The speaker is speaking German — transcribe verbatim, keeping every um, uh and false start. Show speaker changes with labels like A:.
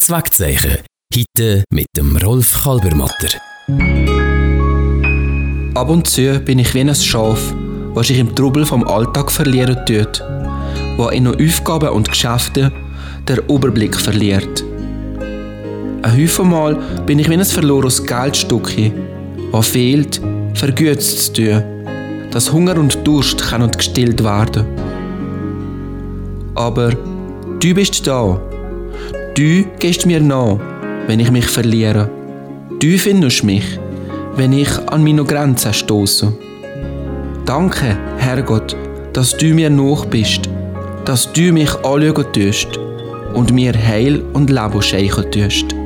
A: Zweckzeichen. Heute mit dem Rolf Kalbermatter.
B: Ab und zu bin ich wie ein Schaf, das sich im Trubel vom Alltag verlieren tut, wo in noch Aufgaben und Geschäften der Überblick verliert. Ein Haufen Mal bin ich wie ein verlorenes Geldstückchen, das fehlt, vergütet zu tun, dass Hunger und Durst können gestillt werden. Aber du bist da. Du gehst mir nach, wenn ich mich verliere. Du findest mich, wenn ich an meine Grenzen stoße. Danke, Herrgott, dass du mir nach bist, dass du mich anschauen tust und mir Heil und Leben schenken tust.